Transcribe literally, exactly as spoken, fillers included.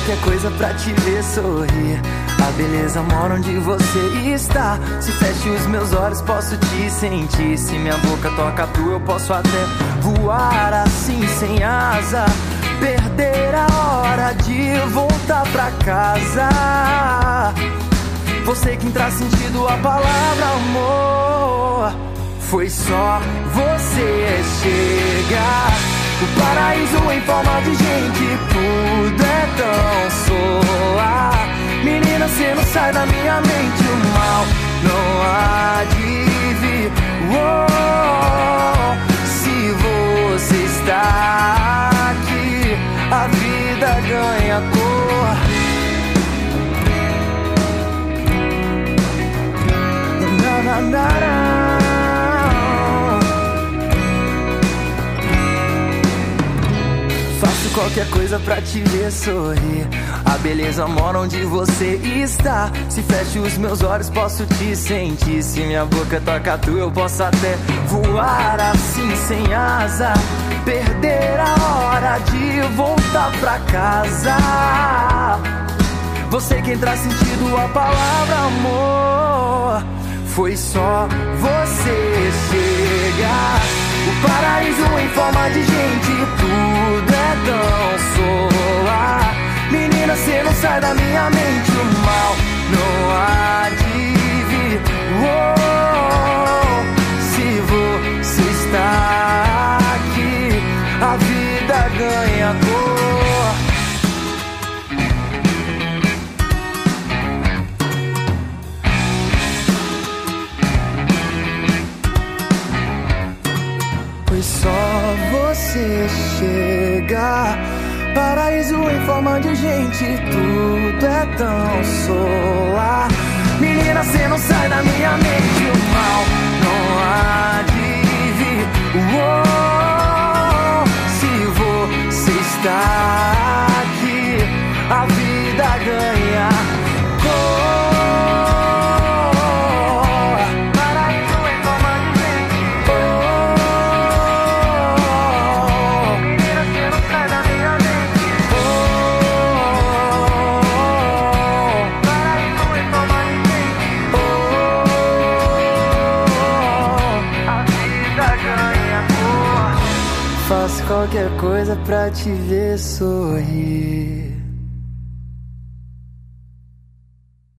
qualquer coisa pra te ver sorrir. A beleza mora onde você está. Se fecho os meus olhos posso te sentir. Se minha boca toca a tua eu posso até voar assim sem asa. Perder a hora de voltar pra casa. Você quem traz sentido à palavra amor. Foi só você chegar. O paraíso em forma de gente. Tudo é tão solar. Menina, cê não sai da minha mente. O mal não há de vir. Oh, se você está aqui, a vida ganha cor. Na, na, na, na. Faço qualquer coisa pra te ver sorrir. A beleza mora onde você está. Se fecho os meus olhos posso te sentir. Se minha boca toca a tua eu posso até voar assim sem asa. Perder a hora de voltar pra casa. Você quem traz sentido à palavra amor. Foi só você chegar. O paraíso em forma de gente. Tudo é tão solar. Menina, cê não sai da minha mente. O mal não há de vir. Oh, se você está aqui, a vida ganha cor. Foi só você chegar. Paraíso em forma de gente. Tudo é tão solar. Menina, cê não sai da minha mente. O mal não há de vir. Oh, se você está aqui, a vida ganha cor. Faço qualquer coisa pra te ver sorrir.